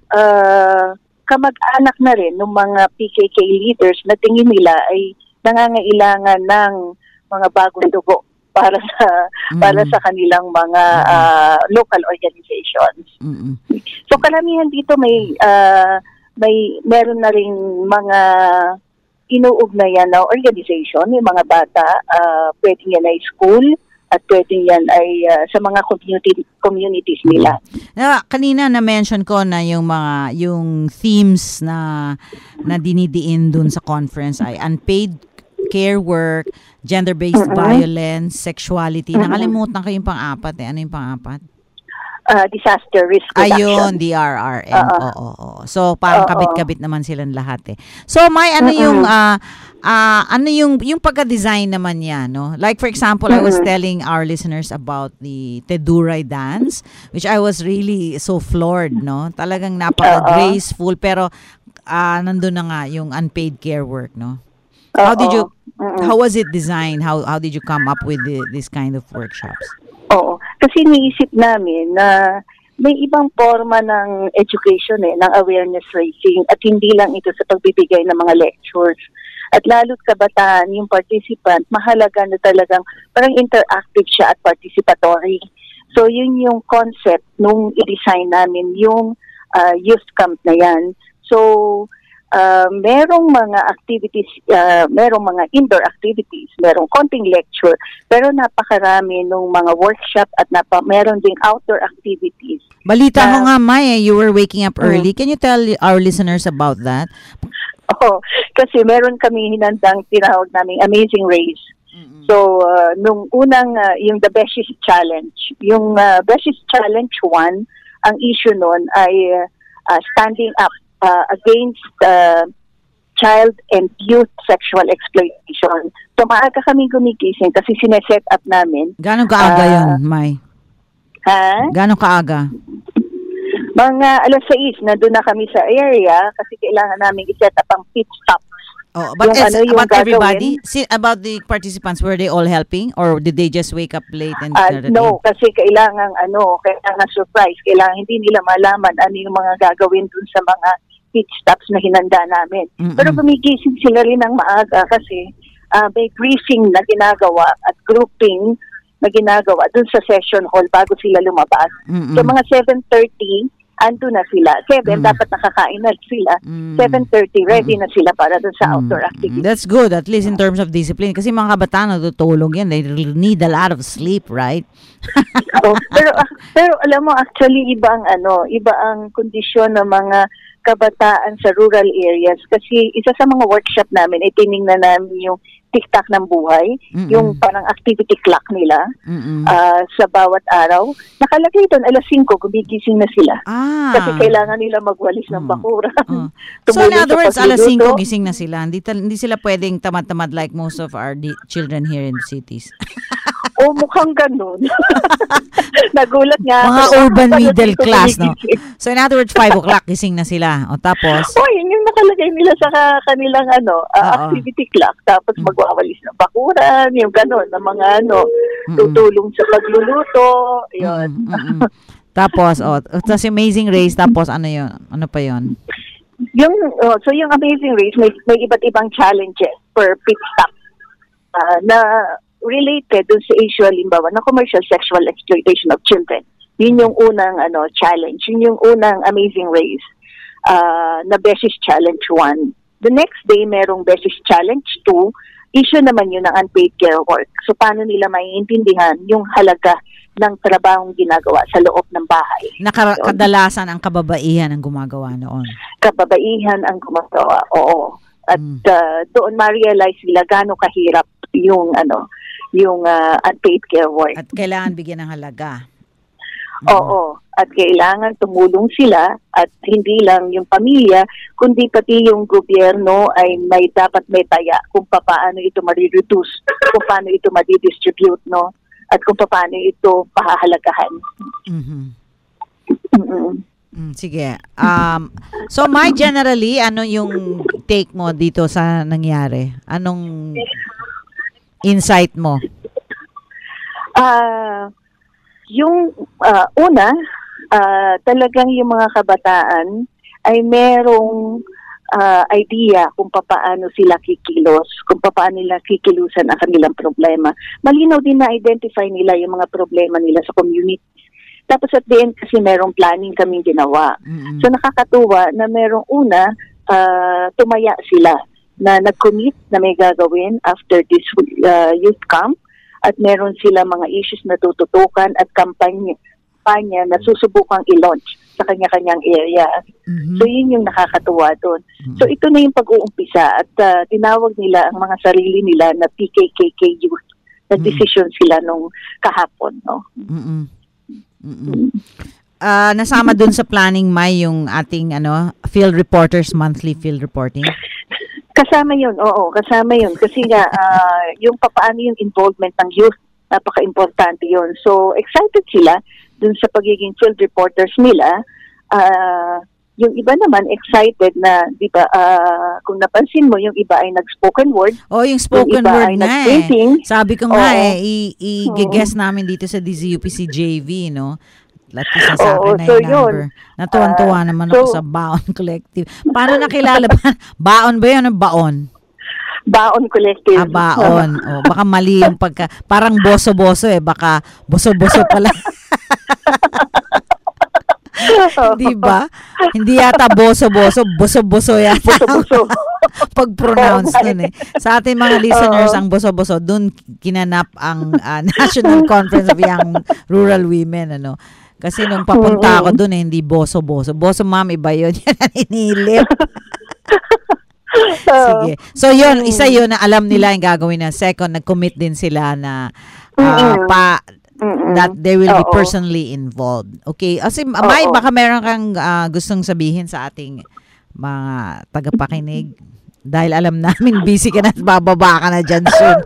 uh, kamag-anak na rin ng mga P K K leaders na tingin nila ay nangangailangan ng mga bagong dugo para sa mm-hmm. para sa kanilang mga uh, local organizations. Mm-hmm. So karamihan dito may uh, may meron na ring mga inuugnayan na organization, yung mga bata, uh, pwedeng yan ay school at pwedeng yan ay uh, sa mga community communities nila. Na, kanina na-mention ko na yung mga yung themes na na dinidiin dun sa conference ay unpaid care work, gender-based mm-hmm. violence, sexuality. Mm-hmm. Nakalimutan ko yung pang-apat eh. Ano yung pang-apat? Uh, disaster risk reduction. Ayun, D R R M. Uh-uh. Oo, oo. So, parang Uh-oh. kabit-kabit naman silang lahat eh. So, may ano mm-hmm. yung, uh, uh, ano yung, yung pagka-design naman yan, no? Like, for example, mm-hmm. I was telling our listeners about the Teduray dance, which I was really so floored, no? Talagang napaka-graceful, pero uh, nandun na nga yung unpaid care work, no? How did you, mm-hmm. how was it designed? How how did you come up with the, this kind of workshops? Oo. Kasi niisip namin na may ibang forma ng education eh, ng awareness raising at hindi lang ito sa pagbibigay ng mga lectures. At lalo't kabataan, yung participant, mahalaga na talagang parang interactive siya at participatory. So yun yung concept nung i-design namin yung uh, youth camp na yan. So, Uh, merong mga activities, uh, merong mga indoor activities, merong konting lecture, pero napakarami nung mga workshop at napa, meron ding outdoor activities. Balita uh, ko nga, May, you were waking up early. Mm-hmm. Can you tell our listeners about that? Oh, kasi meron kami hinandang tinawag naming Amazing Race. Mm-hmm. So, uh, nung unang, uh, yung The Besties Challenge, yung uh, Besties Challenge one, ang issue nun ay uh, standing up Uh, against uh, child and youth sexual exploitation. So maaga kami gumigising kasi sineset up namin. Gano'ng kaaga uh, yun, May? Ha? Gano'ng kaaga? Mga alas sais, nandun na kami sa area kasi kailangan namin i-set up ang pit stops. Oh, but yung, ano, yung about everybody, see, about the participants, were they all helping or did they just wake up late? and uh, No, kasi kailangan ano, kailangan surprise, kailangan hindi nila malaman ano yung mga gagawin dun sa mga pit stops na hinanda namin. Mm-mm. Pero gumigising sila rin ng maaga kasi uh, may briefing na ginagawa at grouping na ginagawa dun sa session hall bago sila lumabas. Mm-mm. So mga seven thirty, ando na sila. seven, mm. dapat nakakain na sila. Mm. seven thirty, ready mm. na sila para dun sa mm. outdoor activities. That's good, at least in terms of discipline. Kasi mga kabataan natutulog yan. They need a lot of sleep, right? oh, pero, pero alam mo, actually, iba ang ano, iba ang kondisyon ng mga kabataan sa rural areas kasi isa sa mga workshop namin ay tiningnan namin yung tiktak ng buhay, Mm-mm. yung parang activity clock nila uh, sa bawat araw. Nakalagay doon, alas singko, gumigising na sila. Ah. Kasi kailangan nila magwalis ng bakuran. Uh. So in other words, alas singko, gising na sila. Hindi, hindi sila pwedeng tamad-tamad like most of our di- children here in the cities. O, mukhang ganun. Nagulat nga. Mga urban middle class, no? So, in other words, five o'clock, gising na sila. O, tapos? O, yun yung nakalagay nila sa kanilang, ano, uh, activity clock. Tapos, mm. magwawalis ng bakuran, yung ganun, na mga, ano, Mm-mm. tutulong sa pagluluto, yun. Tapos, o, oh, tas Amazing Race, tapos, ano yun? Ano pa yun? Yung, oh, so, yung Amazing Race, may, may iba't ibang challenges per pit stop uh, na related dun sa issue, halimbawa, na commercial sexual exploitation of children. Yun yung unang ano challenge. Yun yung unang Amazing Race uh, na Besties Challenge one. The next day, merong Besties Challenge two. issue naman yun ng unpaid care work. So paano nila maiintindihan yung halaga ng trabahong ginagawa sa loob ng bahay. Nakara- kadalasan ang kababaihan ang gumagawa noon. Kababaihan ang gumagawa, oo. At mm. uh, doon ma-realize nila gaano kahirap yung ano, yung uh, unpaid care work. At kailangan bigyan ng halaga. Oo, at kailangan tumulong sila at hindi lang yung pamilya, kundi pati yung gobyerno ay may dapat may taya kung paano ito ma-reduce, kung paano ito ma-distribute, no? At kung paano ito pahahalagahan. Mm-hmm. Mm-hmm. Mm, sige. Um, so, my generally, ano yung take mo dito sa nangyari? Anong insight mo? Ah... Uh, Yung uh, una, uh, talagang yung mga kabataan ay merong uh, idea kung paano sila kikilos, kung paano nila kikilusan ang kanilang problema. Malinaw din na-identify nila yung mga problema nila sa community. Tapos at the end kasi merong planning kaming ginawa. Mm-hmm. So nakakatuwa na merong una, uh, tumaya sila na nag-commit na may gagawin after this uh, youth camp. At meron sila mga issues na tututukan at kampanya, kampanya na susubukang i-launch sa kanya-kanyang area. Mm-hmm. So yun yung nakakatuwa doon. Mm-hmm. So ito na yung pag-uumpisa at uh, tinawag nila ang mga sarili nila na P K K K youth. Nag-decision mm-hmm. sila nung kahapon. No? Mm-hmm. Mm-hmm. Uh, nasama doon sa planning May yung ating ano field reporters, monthly field reporting? Kasama yun, oo, kasama yun. Kasi nga, uh, yung papaano yung involvement ng youth, napaka-importante yun. So, excited sila dun sa pagiging field reporters nila. Uh, yung iba naman, excited na, di ba, uh, kung napansin mo, yung iba ay nag-spoken word. Oh, yung spoken yung word na eh. Sabi ko nga oo. eh, i-guess namin dito sa D Z U P C J V, no? At isa sa Oo, akin na so yung number. Natuwan-tuwa uh, naman so, ako sa Baon Collective. Paano nakilala ba? Baon ba yun o Baon? Baon Collective. Ah, Baon. O, baka mali yung pagka... Parang boso-boso eh. Baka boso-boso pala. Hindi ba? Hindi yata boso-boso. Boso-boso yata. Boso-boso. Pag-pronounce nun eh. Sa ating mga listeners, uh, ang boso-boso, dun kinanap ang uh, National Conference of Young Rural Women, ano. Kasi nung papunta ako doon, eh, hindi boso-boso. Boso, ma'am, iba yun. Yan ang inilip. Sige. So, yun, isa yun na alam nila yung gagawin na. Second, nag-commit din sila na uh, pa that they will be personally involved. Okay? Kasi, May, baka meron kang uh, gustong sabihin sa ating mga tagapakinig. Dahil alam namin, busy ka na at bababa ka na dyan soon.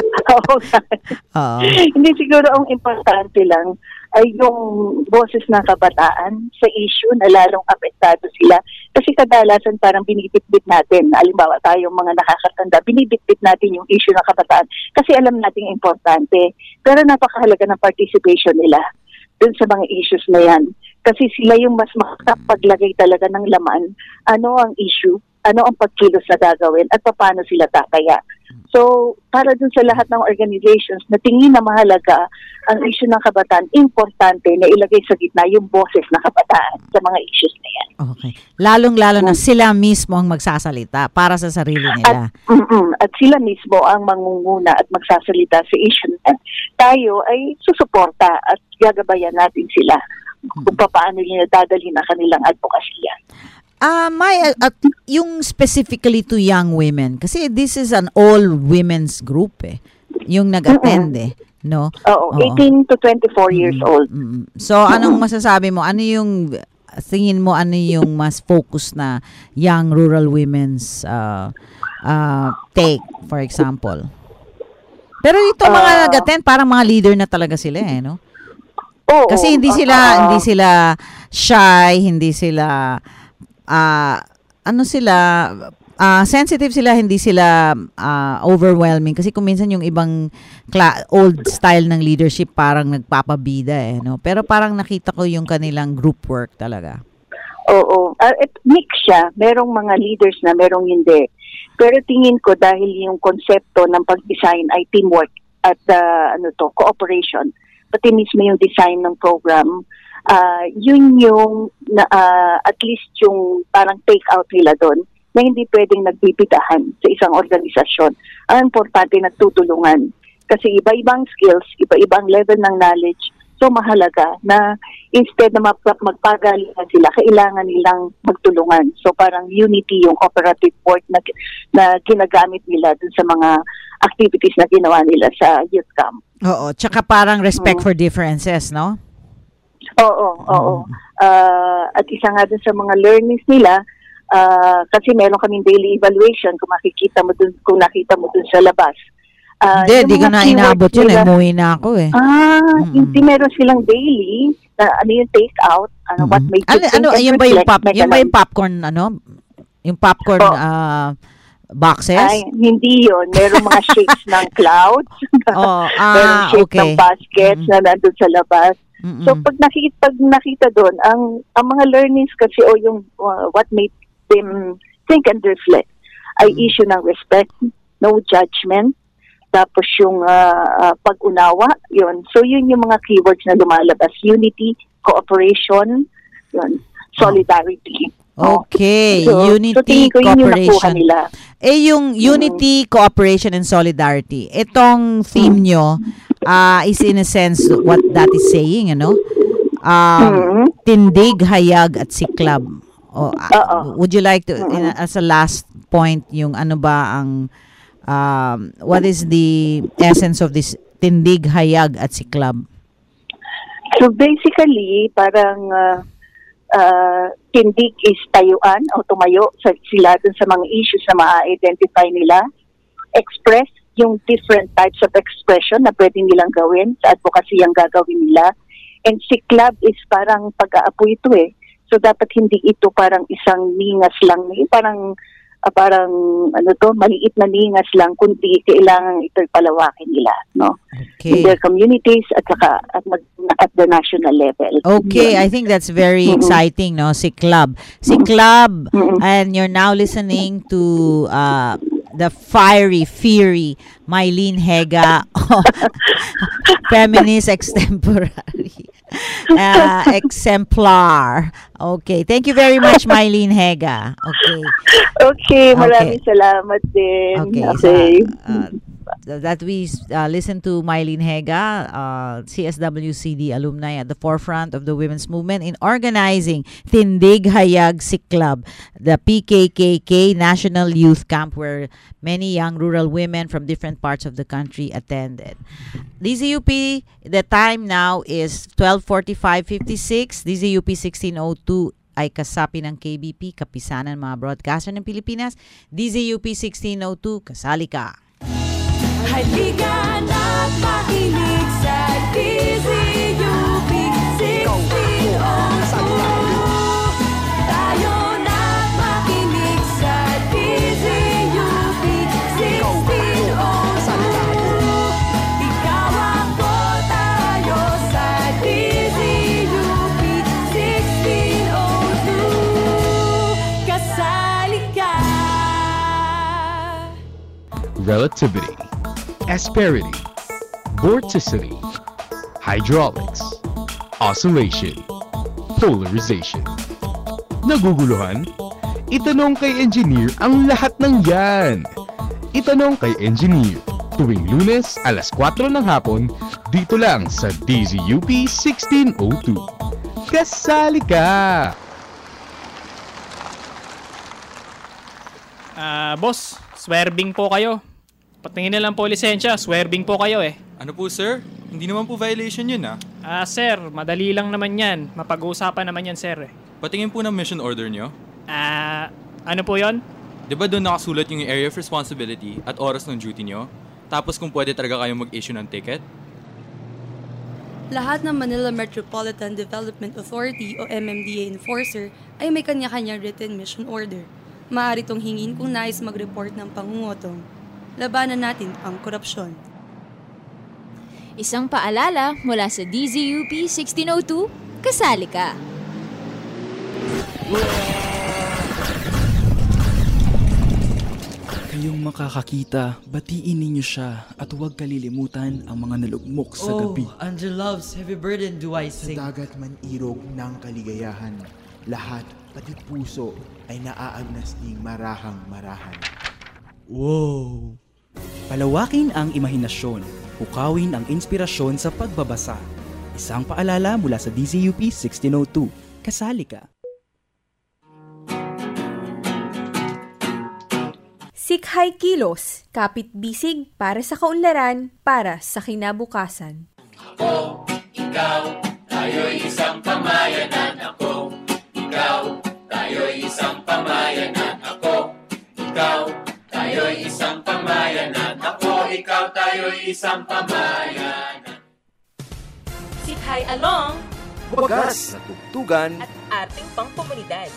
Oo. Hindi, siguro ang importante lang ay yung boses ng kabataan sa issue na lalong apektado sila. Kasi kadalasan parang binibitbit natin, halimbawa tayong mga nakakatanda, binibitbit natin yung issue ng kabataan kasi alam natin importante. Pero napakahalaga ng participation nila dun sa mga issues na yan. Kasi sila yung mas makapaglagay talaga ng laman. Ano ang issue? Ano ang pagkilos na gagawin? At paano sila tataya? So, para dun sa lahat ng organizations na tingin na mahalaga ang issue ng kabataan, importante na ilagay sa gitna yung boses ng kabataan sa mga issues na yan. Okay. Lalong-lalo na sila mismo ang magsasalita para sa sarili nila. At, mm-mm, at sila mismo ang mangunguna at magsasalita sa issue na tayo ay susuporta at gagabayan natin sila kung paano nila dadalhin ang kanilang advokasya. Ah, uh, may uh, yung specifically to young women kasi this is an all women's group eh. Yung nag-attend eh, no? Oo, Oo. eighteen to twenty-four mm-hmm. years old. Mm-hmm. So anong masasabi mo? Ano yung tingin mo ano yung mas focus na young rural women's uh, uh, take for example? Pero ito mga uh, nag-attend parang mga leader na talaga sila eh, no? Oo. Kasi hindi sila uh, hindi sila shy, hindi sila Uh, ano sila, uh, sensitive sila, hindi sila uh, overwhelming. Kasi kung minsan yung ibang cla- old style ng leadership parang nagpapabida eh. No? Pero parang nakita ko yung kanilang group work talaga. Oo. Uh, it, mix siya. Merong mga leaders na, merong hindi. Pero tingin ko dahil yung konsepto ng pag-design ay teamwork at uh, ano to, cooperation. Pati mismo yung design ng program, Uh, yun yung na, uh, at least yung parang take out nila doon na hindi pwedeng nagbibidahan sa isang organisasyon. Ang importante, nagtutulungan. Kasi iba-ibang skills, iba-ibang level ng knowledge. So mahalaga na instead na mag- magpagalingan sila, kailangan nilang magtulungan. So parang unity yung cooperative work na, na ginagamit nila dun sa mga activities na ginawa nila sa youth camp. Oo, tsaka parang respect mm. for differences, no? Oo, oo. Mm. Uh, at isa nga dun sa mga learnings nila, uh, kasi meron kaming daily evaluation kung makikita mo dun, kung nakita mo dun sa labas. Uh, hindi, di ko na inaabot yun. Eh. Umuwi na ako eh. Ah, mm-hmm. Hindi meron silang daily, uh, ano yung take out, ano, mm-hmm. what makes you ano, ano, yung ba yung, pop, yung ba yung popcorn, ano? Yung popcorn oh. uh, boxes? Ay, hindi yun. Meron mga shapes ng clouds. Oh, ah, meron shapes okay. ng baskets mm-hmm. na nandun sa labas. Mm-hmm. So, pag nakita, pag nakita doon, ang, ang mga learnings kasi o yung uh, what made them think and reflect ay mm-hmm. issue ng respect, no judgment, tapos yung uh, uh, pag-unawa, yun. So, yun yung mga keywords na lumalabas. Unity, cooperation, yun, solidarity. Okay, so, unity, so cooperation. Yung nila. Eh, yung unity, mm-hmm. cooperation, and solidarity, itong theme mm-hmm. nyo uh, is in a sense what that is saying, ano? Um, mm-hmm. Tindig, hayag, at siklab. Oh, uh, would you like to, mm-hmm. in, as a last point, yung ano ba ang Um, what is the essence of this tindig, hayag, at siklab? So basically, parang uh, uh, tindig is tayuan o tumayo sa, sila dun sa mga issues na ma-identify nila. Express yung different types of expression na pwede nilang gawin sa advocacy ang gagawin nila. And siklab is parang pag-aapoy ito eh. So dapat hindi ito parang isang ningas lang. Parang Uh, parang ano to, maliit na ningas lang, kundi kailangan ito'y palawakin nila, no? Okay. In their communities at saka at, at the national level. Okay, yeah. I think that's very mm-hmm. exciting, no? Siklab. Siklab, mm-hmm. and you're now listening to uh, the fiery, fiery Mylene Hega, feminist extemporary. Uh, exemplar. Okay. Thank you very much, Mylene Hega. Okay. Okay. Maraming okay. salamat din. Okay. Okay. So, uh, that we uh, listen to Mylene Hega, uh, C S W C D alumni at the forefront of the women's movement in organizing Tindig, Hayag, Siklab, the P K K K National Youth Camp, where many young rural women from different parts of the country attended. D Z U P, the time now is twelve forty-five fifty-six. D Z U P sixteen oh two ay kasapi ng K B P, Kapisanan mga Broadcaster ng Pilipinas. D Z U P sixteen oh two, kasali ka. Halika na't makinig sa D Z U P sixteen oh two. Tayo na't makinig sa D Z U P sixteen oh two. Ikaw ako, tayo sa D Z U P sixteen oh two. Kasali ka. Relativity, asperity, vorticity, hydraulics, oscillation, polarization. Naguguluhan? Itanong kay engineer ang lahat ng yan. Itanong kay engineer tuwing Lunes alas kwatro ng hapon dito lang sa D Z U P sixteen oh two. Kasali ka! Ah, uh, boss, swerving po kayo. Patingin na lang po lisensya, swerving po kayo eh. Ano po sir? Hindi naman po violation yun ah. Ah sir, madali lang naman yan. Mapag-uusapan naman yan sir eh. Patingin po ng mission order nyo. Ah, ano po yon? Diba doon nakasulat yung area of responsibility at oras ng duty nyo? Tapos kung pwede talaga kayong mag-issue ng ticket? Lahat ng Manila Metropolitan Development Authority o M M D A enforcer ay may kanya-kanyang written mission order. Maaari itong hingin kung nais mag-report ng pangungutong. Labanan natin ang korupsyon. Isang paalala mula sa D Z U P sixteen oh two, kasali ka. Kayong makakakita, batiin ninyo siya at huwag kalilimutan ang mga nalugmok sa gabi. Oh, under love's heavy burden do I sing. Sa dagat man irog ng kaligayahan. lahat, pati puso, ay naaagnas ding marahang-marahan. Wow! Palawakin ang imahinasyon, hukawin ang inspirasyon sa pagbabasa. Isang paalala mula sa D Z U P sixteen oh two. Kasali ka! Sikhay Kilos, kapit bisig para sa kaunlaran, para sa kinabukasan. Ako, ikaw, tayo'y isang pamayanan. Ako, ikaw, tayo'y isang pamayanan. Ako, ikaw, tayo'y isang pamayanan. Ako, ikaw, tayo'y isang pamayanan. Sikhay along, wagas na tugtugan at ating pangkomunidad.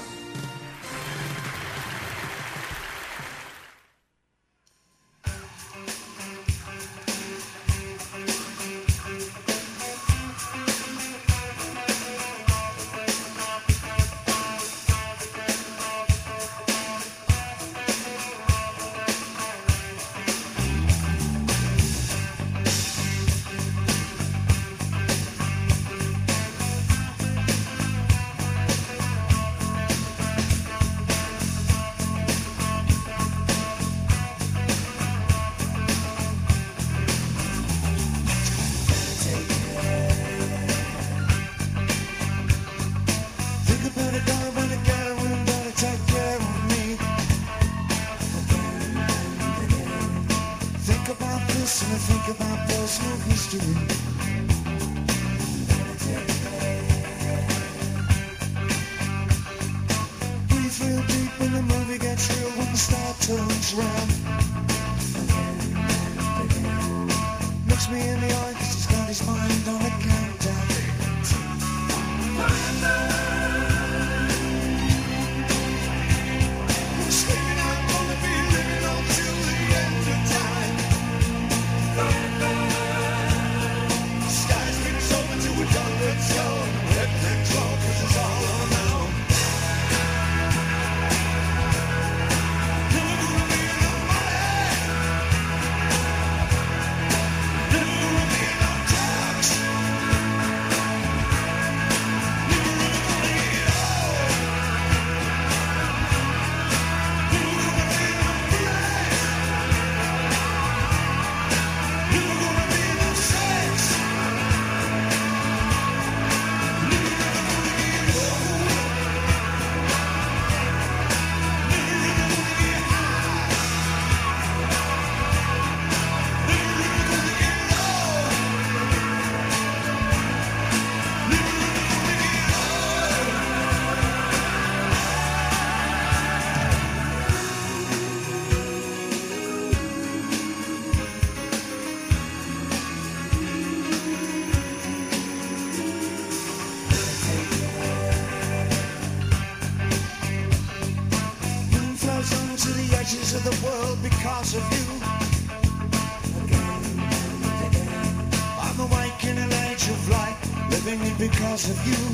Because of you,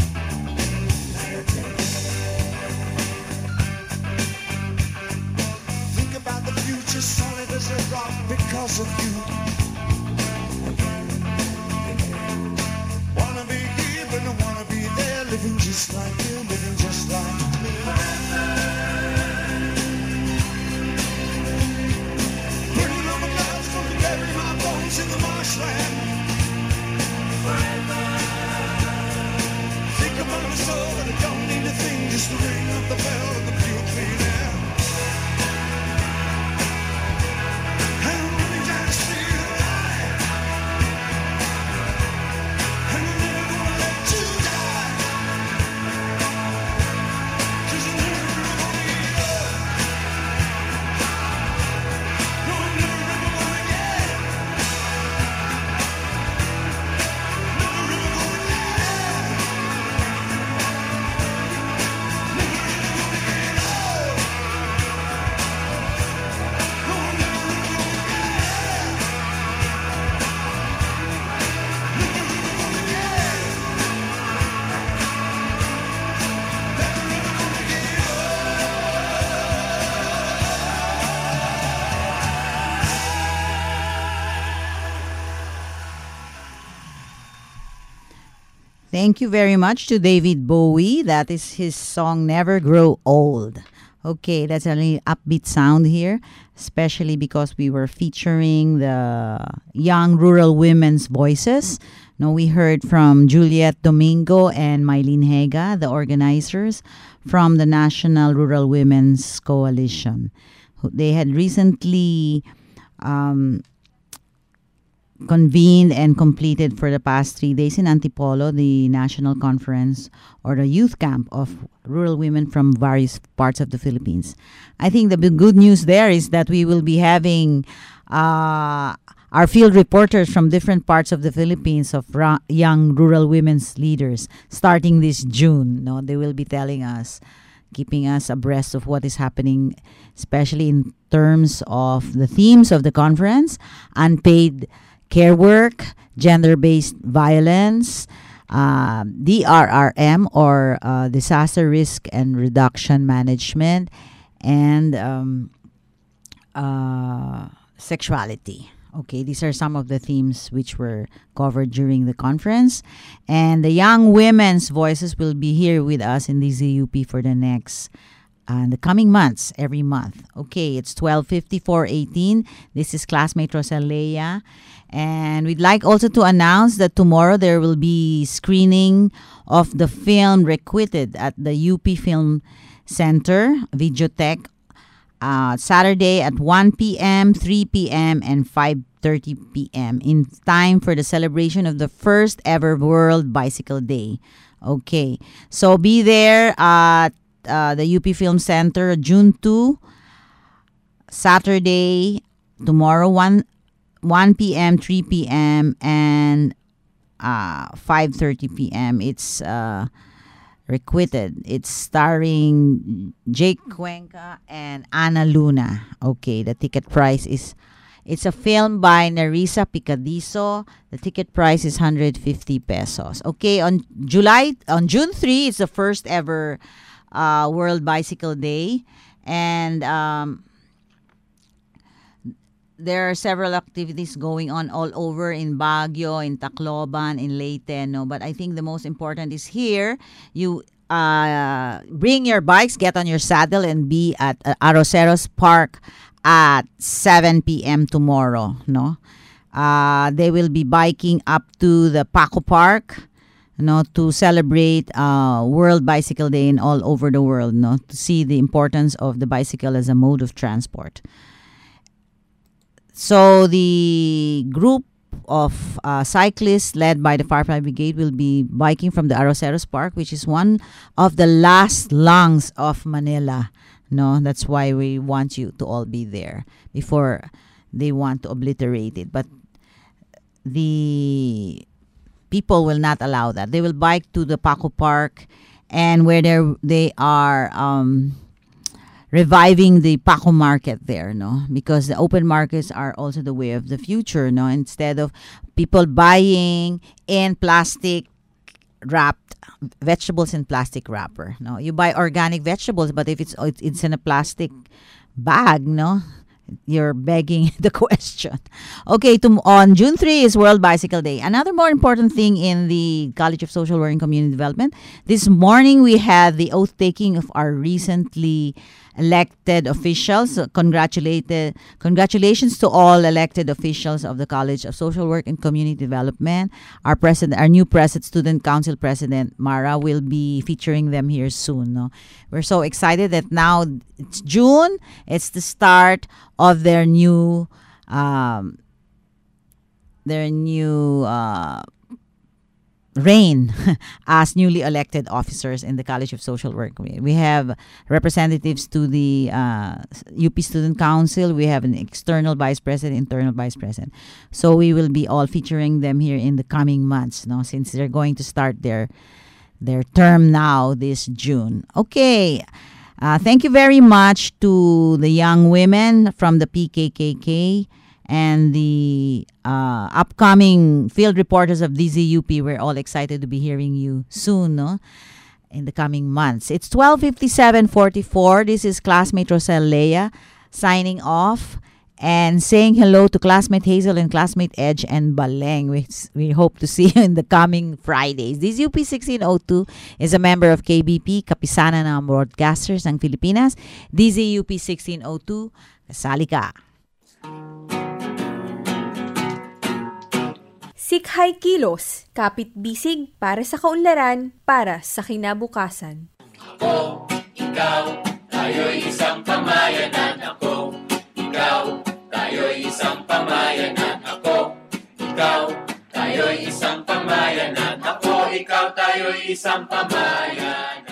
think about the future, solid as a rock. Because of you, wanna be here but don't wanna be there, living just like you, living just like me. Bringing on the clouds from to bury my bones in the marshland. Think about my soul and I don't need a thing, just the ring of the bell and the pure clean air. And I'm really trying to see Thank you very much to David Bowie. That is his song Never Grow Old. Okay, that's a really upbeat sound here, especially because we were featuring the young rural women's voices. No, we heard from Juliet Domingo and Mylene Hega, the organizers from the National Rural Women's Coalition. They had recently um, convened and completed for the past three days in Antipolo the national conference or the youth camp of rural women from various parts of the Philippines. I think the big good news there is that we will be having uh, our field reporters from different parts of the Philippines of ra- young rural women's leaders starting this June. No, they will be telling us, keeping us abreast of what is happening, especially in terms of the themes of the conference: unpaid care work, gender-based violence, uh, D R R M or uh, disaster risk and reduction management, and um, uh, sexuality. Okay, these are some of the themes which were covered during the conference. And the young women's voices will be here with us in the Z U P for the next, uh, the coming months, every month. Okay, it's twelve fifty-four eighteen. This is classmate Rosalea. And we'd like also to announce that tomorrow there will be screening of the film Requited at the U P Film Center, Videotech, Uh, Saturday at one p.m., three p.m., and five thirty p.m. in time for the celebration of the first ever World Bicycle Day. Okay, so be there at uh, the U P Film Center June second, Saturday, tomorrow, one p.m., three p.m., and uh, five thirty p.m. It's uh, Requited. It's starring Jake Cuenca and Ana Luna. Okay, the ticket price is, it's a film by Nerissa Picadiso. The ticket price is one hundred fifty pesos. Okay, on July, on June third, it's the first ever uh, World Bicycle Day. And um, there are several activities going on all over in Baguio, in Tacloban, in Leyte, no? But I think the most important is here. You uh, bring your bikes, get on your saddle, and be at uh, Arroceros Park at seven p.m. tomorrow, no? Uh, they will be biking up to the Paco Park, no, to celebrate uh, World Bicycle Day in all over the world, no, to see the importance of the bicycle as a mode of transport. So the group of uh, cyclists led by the Firefly Brigade will be biking from the Arroceros Park, which is one of the last lungs of Manila. No, that's why we want you to all be there before they want to obliterate it. But the people will not allow that. They will bike to the Paco Park, and where they they are Um, reviving the Paco market there, no? Because the open markets are also the way of the future, no? Instead of people buying in plastic wrapped vegetables in plastic wrapper, no? You buy organic vegetables, but if it's it's in a plastic bag, no? You're begging the question. Okay, to, on June third is World Bicycle Day. Another more important thing in the College of Social Work and Community Development, this morning we had the oath taking of our recently elected officials. So congratulated, congratulations to all elected officials of the College of Social Work and Community Development. Our president, our new president, Student Council President Mara, will be featuring them here soon. No? We're so excited that now it's June. It's the start of their new, um, their new. Uh, reign as newly elected officers in the College of Social Work. We have representatives to the uh, U P Student Council. We have an external vice president, internal vice president. So we will be all featuring them here in the coming months, no, since they're going to start their their term now this June. Okay. Uh, thank you very much to the young women from the P K K K and the uh, upcoming field reporters of D Z U P. We're all excited to be hearing you soon, no? In the coming months. It's twelve fifty-seven forty-four. This is classmate Rosalea signing off. and saying hello to classmate Hazel and classmate Edge and Baleng. We, we hope to see you in the coming Fridays. D Z U P sixteen oh two is a member of K B P, Kapisanan ng Broadcasters ng Pilipinas. D Z U P sixteen oh two, kasali ka. Sikhay Kilos, kapit bisig para sa kaunlaran, para sa kinabukasan. Ako, ikaw, tayo'y isang pamayanan. Ako, ikaw, tayo'y isang pamayanan. Ako, ikaw, tayo'y isang pamayanan. Ako, ikaw, tayo'y isang pamayanan.